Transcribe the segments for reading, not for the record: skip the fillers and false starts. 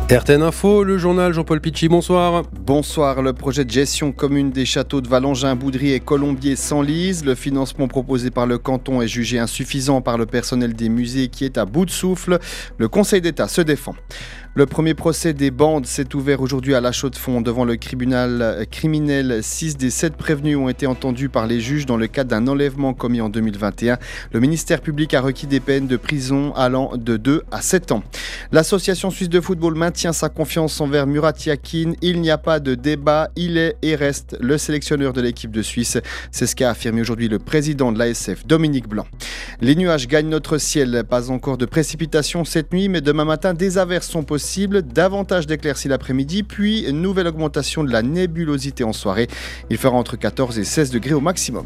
RTN Info, le journal Jean-Paul Pichy, bonsoir. Bonsoir, le projet de gestion commune des châteaux de Valangin, Boudry et Colombier s'enlise. Le financement proposé par le canton est jugé insuffisant par le personnel des musées qui est à bout de souffle. Le Conseil d'État se défend. Le premier procès des bandes s'est ouvert aujourd'hui à La Chaux-de-Fonds devant le tribunal criminel. 6 des 7 prévenus ont été entendus par les juges dans le cadre d'un enlèvement commis en 2021. Le ministère public a requis des peines de prison allant de 2 à 7 ans. L'Association suisse de football maintient sa confiance envers Murat Yakin. Il n'y a pas de débat, il est et reste le sélectionneur de l'équipe de Suisse. C'est ce qu'a affirmé aujourd'hui le président de l'ASF, Dominique Blanc. Les nuages gagnent notre ciel. Pas encore de précipitations cette nuit, mais demain matin, des averses sont possibles. Davantage d'éclaircies l'après-midi, puis une nouvelle augmentation de la nébulosité en soirée. Il fera entre 14 et 16 degrés au maximum.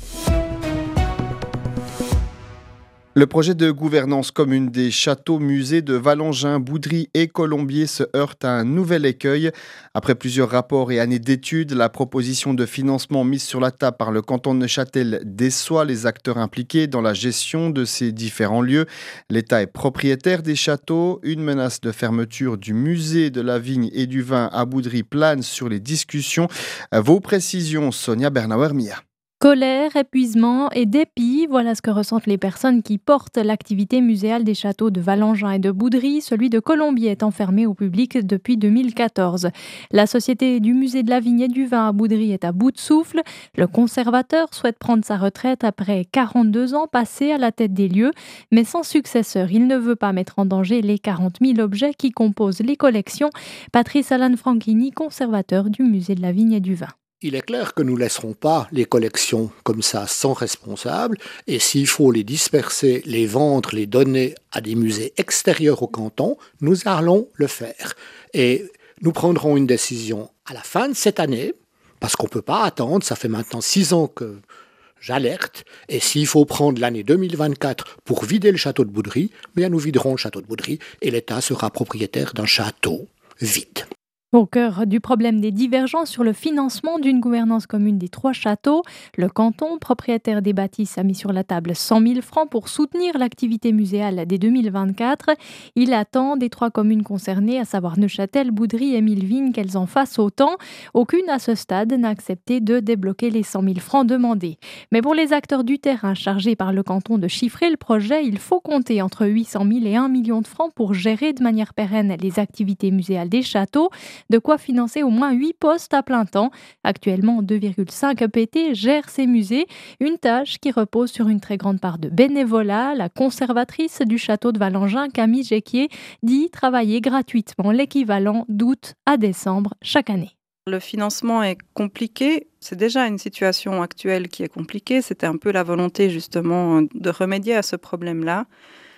Le projet de gouvernance commune des châteaux-musées de Valangin, Boudry et Colombier se heurte à un nouvel écueil. Après plusieurs rapports et années d'études, la proposition de financement mise sur la table par le canton de Neuchâtel déçoit les acteurs impliqués dans la gestion de ces différents lieux. L'État est propriétaire des châteaux. Une menace de fermeture du musée de la vigne et du vin à Boudry plane sur les discussions. Vos précisions, Sonia Bernauer-Mia. Colère, épuisement et dépit, voilà ce que ressentent les personnes qui portent l'activité muséale des châteaux de Valangin et de Boudry. Celui de Colombier est enfermé au public depuis 2014. La société du musée de la vigne et du vin à Boudry est à bout de souffle. Le conservateur souhaite prendre sa retraite après 42 ans passés à la tête des lieux, mais sans successeur. Il ne veut pas mettre en danger les 40 000 objets qui composent les collections. Patrice Alan Franchini, conservateur du musée de la vigne et du vin. Il est clair que nous ne laisserons pas les collections comme ça sans responsable, et s'il faut les disperser, les vendre, les donner à des musées extérieurs au canton, nous allons le faire. Et nous prendrons une décision à la fin de cette année, parce qu'on ne peut pas attendre, ça fait maintenant 6 ans que j'alerte, et s'il faut prendre l'année 2024 pour vider le château de Boudry, bien nous viderons le château de Boudry, et l'État sera propriétaire d'un château vide. Au cœur du problème des divergences sur le financement d'une gouvernance commune des 3 châteaux, le canton, propriétaire des bâtisses, a mis sur la table 100 000 francs pour soutenir l'activité muséale dès 2024. Il attend des 3 communes concernées, à savoir Neuchâtel, Boudry et Milleville, qu'elles en fassent autant. Aucune à ce stade n'a accepté de débloquer les 100 000 francs demandés. Mais pour les acteurs du terrain chargés par le canton de chiffrer le projet, il faut compter entre 800 000 et 1 million de francs pour gérer de manière pérenne les activités muséales des châteaux. De quoi financer au moins 8 postes à plein temps. Actuellement, 2,5 EPT gèrent ces musées, une tâche qui repose sur une très grande part de bénévolat. La conservatrice du château de Valangin, Camille Géquier, dit travailler gratuitement l'équivalent d'août à décembre chaque année. Le financement est compliqué. C'est déjà une situation actuelle qui est compliquée. C'était un peu la volonté justement de remédier à ce problème-là.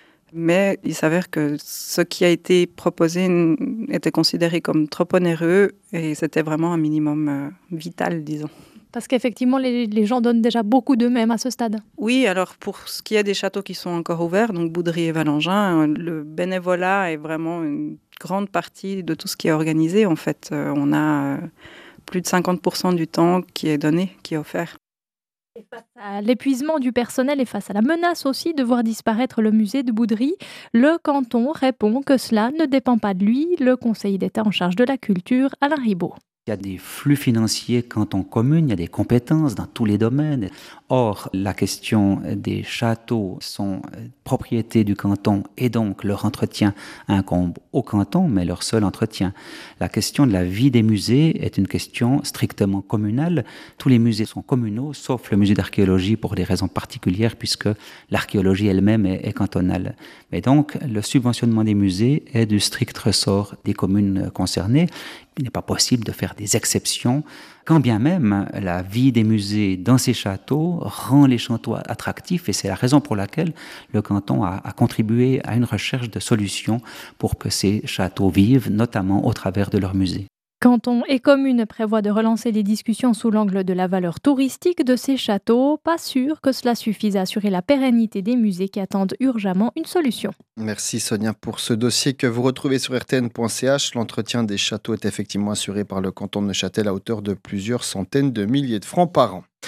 Mais il s'avère que ce qui a été proposé était considéré comme trop onéreux et c'était vraiment un minimum vital, disons. Parce qu'effectivement, les gens donnent déjà beaucoup d'eux-mêmes à ce stade. Oui, alors pour ce qui est des châteaux qui sont encore ouverts, donc Boudry et Valangin, le bénévolat est vraiment une grande partie de tout ce qui est organisé. En fait, on a plus de 50% du temps qui est donné, qui est offert. Et face à l'épuisement du personnel et face à la menace aussi de voir disparaître le musée de Boudry, le canton répond que cela ne dépend pas de lui. Le Conseil d'État en charge de la culture, Alain Ribaud. Il y a des flux financiers canton commune, il y a des compétences dans tous les domaines. Or, la question des châteaux sont propriété du canton et donc leur entretien incombe au canton, mais leur seul entretien. La question de la vie des musées est une question strictement communale. Tous les musées sont communaux, sauf le musée d'archéologie pour des raisons particulières, puisque l'archéologie elle-même est cantonale. Mais donc, le subventionnement des musées est du strict ressort des communes concernées. Il n'est pas possible de faire des exceptions, quand bien même la vie des musées dans ces châteaux rend les châteaux attractifs, et c'est la raison pour laquelle le canton a contribué à une recherche de solutions pour que ces châteaux vivent, notamment au travers de leurs musées. Canton et commune prévoient de relancer les discussions sous l'angle de la valeur touristique de ces châteaux. Pas sûr que cela suffise à assurer la pérennité des musées qui attendent urgemment une solution. Merci Sonia pour ce dossier que vous retrouvez sur rtn.ch. L'entretien des châteaux est effectivement assuré par le canton de Neuchâtel à hauteur de plusieurs centaines de milliers de francs par an.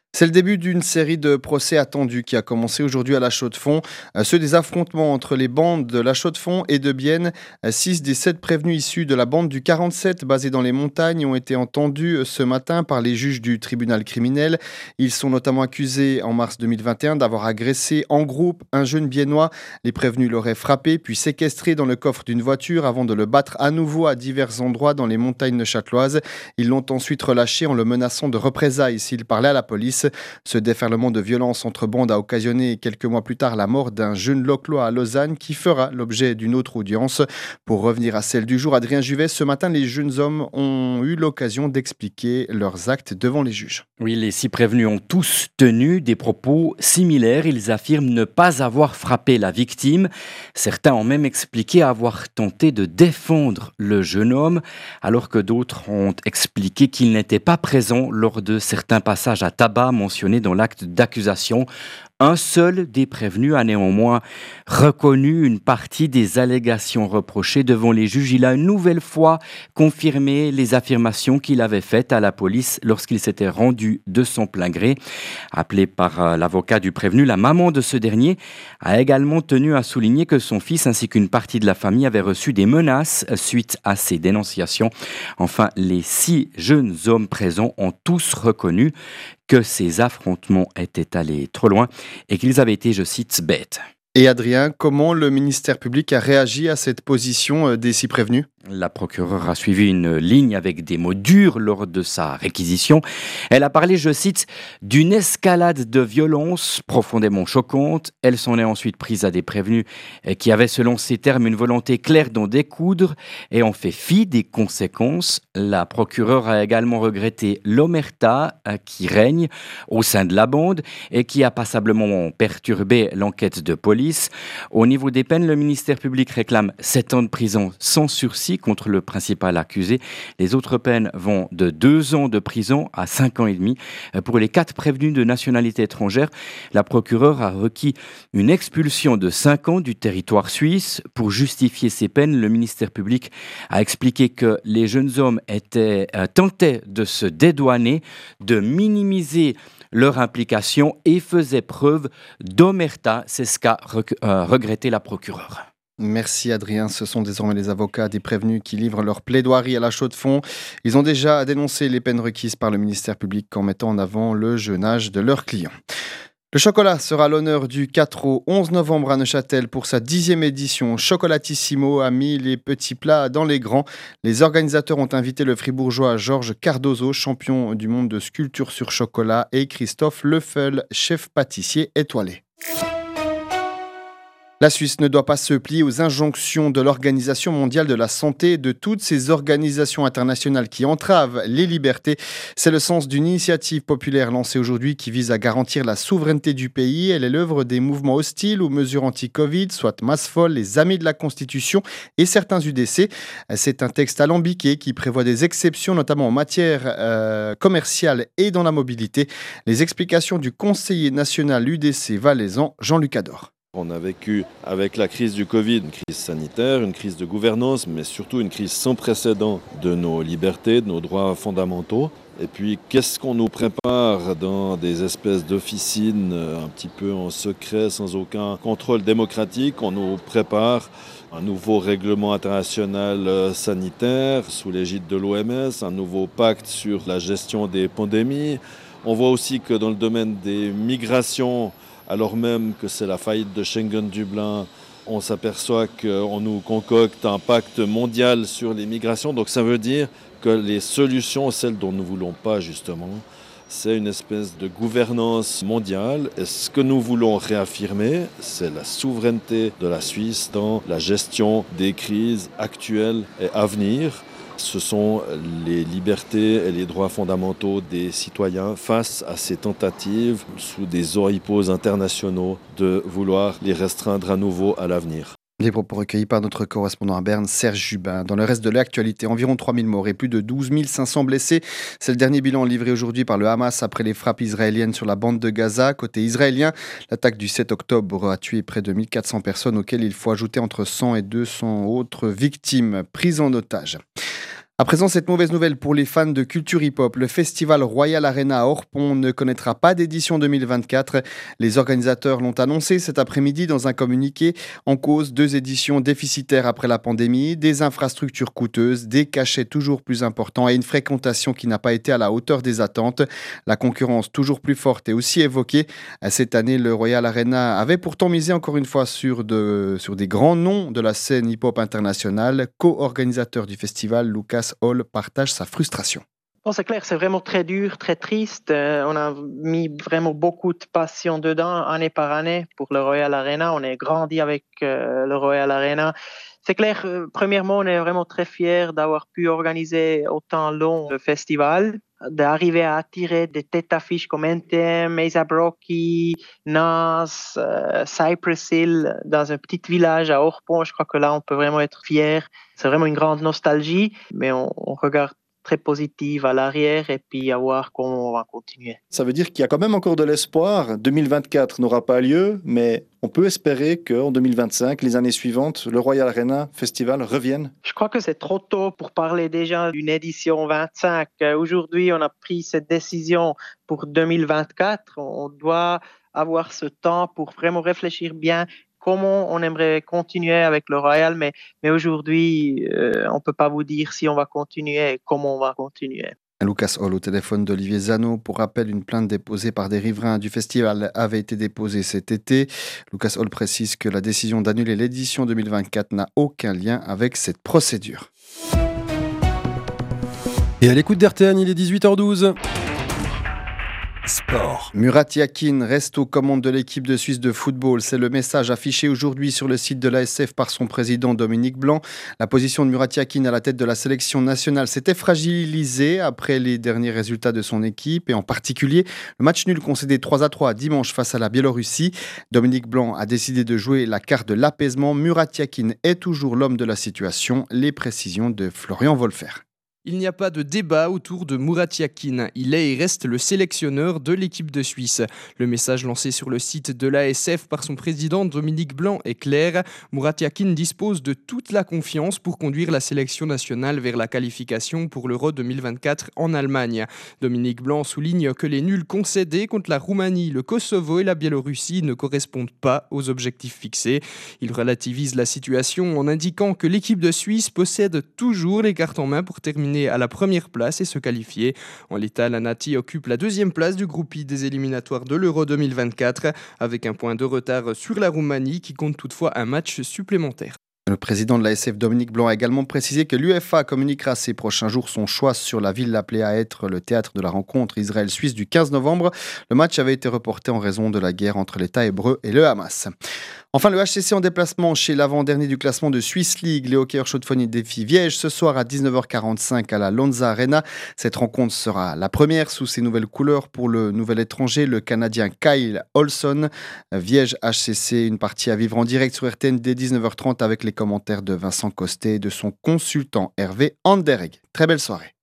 C'est le début d'une série de procès attendus qui a commencé aujourd'hui à La Chaux-de-Fonds. Ceux des affrontements entre les bandes de La Chaux-de-Fonds et de Bienne. 6 des 7 prévenus issus de la bande du 47 basée dans les montagnes ont été entendus ce matin par les juges du tribunal criminel. Ils sont notamment accusés en mars 2021 d'avoir agressé en groupe un jeune biennois. Les prévenus l'auraient frappé puis séquestré dans le coffre d'une voiture avant de le battre à nouveau à divers endroits dans les montagnes neuchâteloises. Ils l'ont ensuite relâché en le menaçant de représailles s'il parlait à la police. Ce déferlement de violence entre bandes a occasionné quelques mois plus tard la mort d'un jeune Loclois à Lausanne qui fera l'objet d'une autre audience. Pour revenir à celle du jour, Adrien Juvet, ce matin, les jeunes hommes ont eu l'occasion d'expliquer leurs actes devant les juges. Oui, les 6 prévenus ont tous tenu des propos similaires. Ils affirment ne pas avoir frappé la victime. Certains ont même expliqué avoir tenté de défendre le jeune homme, alors que d'autres ont expliqué qu'ils n'étaient pas présents lors de certains passages à tabac mentionné dans l'acte d'accusation. Un seul des prévenus a néanmoins reconnu une partie des allégations reprochées devant les juges. Il a une nouvelle fois confirmé les affirmations qu'il avait faites à la police lorsqu'il s'était rendu de son plein gré. Appelé par l'avocat du prévenu, la maman de ce dernier a également tenu à souligner que son fils ainsi qu'une partie de la famille avaient reçu des menaces suite à ces dénonciations. Enfin, les 6 jeunes hommes présents ont tous reconnu que ces affrontements étaient allés trop loin et qu'ils avaient été, je cite, bêtes. Et Adrien, comment le ministère public a réagi à cette position des 6 prévenus ? La procureure a suivi une ligne avec des mots durs lors de sa réquisition. Elle a parlé, je cite, d'une escalade de violence profondément choquante. Elle s'en est ensuite prise à des prévenus qui avaient, selon ses termes, une volonté claire d'en découdre et ont fait fi des conséquences. La procureure a également regretté l'omerta qui règne au sein de la bande et qui a passablement perturbé l'enquête de police. Au niveau des peines, le ministère public réclame 7 ans de prison sans sursis contre le principal accusé. Les autres peines vont de 2 ans de prison à 5 ans et demi. Pour les 4 prévenus de nationalité étrangère, la procureure a requis une expulsion de 5 ans du territoire suisse. Pour justifier ces peines, le ministère public a expliqué que les jeunes hommes tentaient de se dédouaner, de minimiser leur implication et faisaient preuve d'omerta. C'est ce qu'a regretté la procureure. Merci Adrien, ce sont désormais les avocats des prévenus qui livrent leur plaidoirie à La Chaux-de-Fonds. Ils ont déjà dénoncé les peines requises par le ministère public en mettant en avant le jeune âge de leurs clients. Le chocolat sera à l'honneur du 4 au 11 novembre à Neuchâtel pour sa 10e édition. Chocolatissimo a mis les petits plats dans les grands. Les organisateurs ont invité le fribourgeois Georges Cardozo, champion du monde de sculpture sur chocolat, et Christophe Lefeul, chef pâtissier étoilé. La Suisse ne doit pas se plier aux injonctions de l'Organisation mondiale de la santé et de toutes ces organisations internationales qui entravent les libertés. C'est le sens d'une initiative populaire lancée aujourd'hui qui vise à garantir la souveraineté du pays. Elle est l'œuvre des mouvements hostiles aux mesures anti-Covid, soit Masfol, les Amis de la Constitution et certains UDC. C'est un texte alambiqué qui prévoit des exceptions, notamment en matière commerciale et dans la mobilité. Les explications du conseiller national UDC valaisan, Jean-Luc Ador. On a vécu avec la crise du Covid, une crise sanitaire, une crise de gouvernance, mais surtout une crise sans précédent de nos libertés, de nos droits fondamentaux. Et puis, qu'est-ce qu'on nous prépare dans des espèces d'officines un petit peu en secret, sans aucun contrôle démocratique? On nous prépare un nouveau règlement international sanitaire sous l'égide de l'OMS, un nouveau pacte sur la gestion des pandémies. On voit aussi que dans le domaine des migrations, alors même que c'est la faillite de Schengen-Dublin, on s'aperçoit qu'on nous concocte un pacte mondial sur les migrations. Donc ça veut dire que les solutions, celles dont nous ne voulons pas justement, c'est une espèce de gouvernance mondiale. Et ce que nous voulons réaffirmer, c'est la souveraineté de la Suisse dans la gestion des crises actuelles et à venir. Ce sont les libertés et les droits fondamentaux des citoyens face à ces tentatives sous des oripeaux internationaux de vouloir les restreindre à nouveau à l'avenir. Les propos recueillis par notre correspondant à Berne, Serge Jubin. Dans le reste de l'actualité, environ 3000 morts et plus de 12 500 blessés. C'est le dernier bilan livré aujourd'hui par le Hamas après les frappes israéliennes sur la bande de Gaza. Côté israélien, l'attaque du 7 octobre a tué près de 1400 personnes auxquelles il faut ajouter entre 100 et 200 autres victimes prises en otage. À présent, cette mauvaise nouvelle pour les fans de culture hip-hop. Le festival Royal Arena à Orpont ne connaîtra pas d'édition 2024. Les organisateurs l'ont annoncé cet après-midi dans un communiqué. En cause, 2 éditions déficitaires après la pandémie, des infrastructures coûteuses, des cachets toujours plus importants et une fréquentation qui n'a pas été à la hauteur des attentes. La concurrence toujours plus forte est aussi évoquée. Cette année, le Royal Arena avait pourtant misé encore une fois sur des grands noms de la scène hip-hop internationale. Co-organisateur du festival, Lucas Hall partage sa frustration. Bon, c'est clair, c'est vraiment très dur, très triste. On a mis vraiment beaucoup de passion dedans, année par année, pour le Royal Arena. On est grandi avec le Royal Arena. C'est clair, premièrement, on est vraiment très fiers d'avoir pu organiser autant long le festival, d'arriver à attirer des têtes d'affiche comme NTM, A$AP Rocky, Nas, Cypress Hill, dans un petit village à Orpont. Je crois que là, on peut vraiment être fiers. C'est vraiment une grande nostalgie, mais on regarde très positive à l'arrière et puis à voir comment on va continuer. Ça veut dire qu'il y a quand même encore de l'espoir. 2024 n'aura pas lieu, mais on peut espérer qu'en 2025, les années suivantes, le Royal Arena Festival revienne. Je crois que c'est trop tôt pour parler déjà d'une édition 25. Aujourd'hui, on a pris cette décision pour 2024. On doit avoir ce temps pour vraiment réfléchir bien comment on aimerait continuer avec le Royal, mais aujourd'hui, on ne peut pas vous dire si on va continuer et comment on va continuer. Lucas Hall au téléphone d'Olivier Zano. Pour rappel, une plainte déposée par des riverains du festival avait été déposée cet été. Lucas Hall précise que la décision d'annuler l'édition 2024 n'a aucun lien avec cette procédure. Et à l'écoute d'RTN, il est 18h12. Sport. Murat Yakin reste aux commandes de l'équipe de Suisse de football. C'est le message affiché aujourd'hui sur le site de l'ASF par son président Dominique Blanc. La position de Murat Yakin à la tête de la sélection nationale s'était fragilisée après les derniers résultats de son équipe et en particulier le match nul concédé 3-3 dimanche face à la Biélorussie. Dominique Blanc a décidé de jouer la carte de l'apaisement. Murat Yakin est toujours l'homme de la situation. Les précisions de Florian Wolfer. Il n'y a pas de débat autour de Murat Yakin. Il est et reste le sélectionneur de l'équipe de Suisse. Le message lancé sur le site de l'ASF par son président Dominique Blanc est clair. Murat Yakin dispose de toute la confiance pour conduire la sélection nationale vers la qualification pour l'Euro 2024 en Allemagne. Dominique Blanc souligne que les nuls concédés contre la Roumanie, le Kosovo et la Biélorussie ne correspondent pas aux objectifs fixés. Il relativise la situation en indiquant que l'équipe de Suisse possède toujours les cartes en main pour terminer à la première place et se qualifier. En l'état, la Nati occupe la 2e place du groupe I des éliminatoires de l'Euro 2024 avec un point de retard sur la Roumanie qui compte toutefois un match supplémentaire. Le président de l'ASF, Dominique Blanc, a également précisé que l'UEFA communiquera ces prochains jours son choix sur la ville appelée à être le théâtre de la rencontre Israël-Suisse du 15 novembre. Le match avait été reporté en raison de la guerre entre l'État hébreu et le Hamas. Enfin, le HCC en déplacement chez l'avant-dernier du classement de Swiss League. Les hockeyeurs Chaux-de-Fonds défient Viège ce soir à 19h45 à la Lonza Arena. Cette rencontre sera la première sous ses nouvelles couleurs pour le nouvel étranger, le Canadien Kyle Olson. Viège HCC, une partie à vivre en direct sur RTN dès 19h30 avec les commentaires de Vincent Costet et de son consultant Hervé Anderegg. Très belle soirée.